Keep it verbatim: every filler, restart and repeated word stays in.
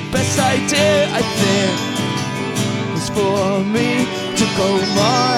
the best idea, I think, was for me to go my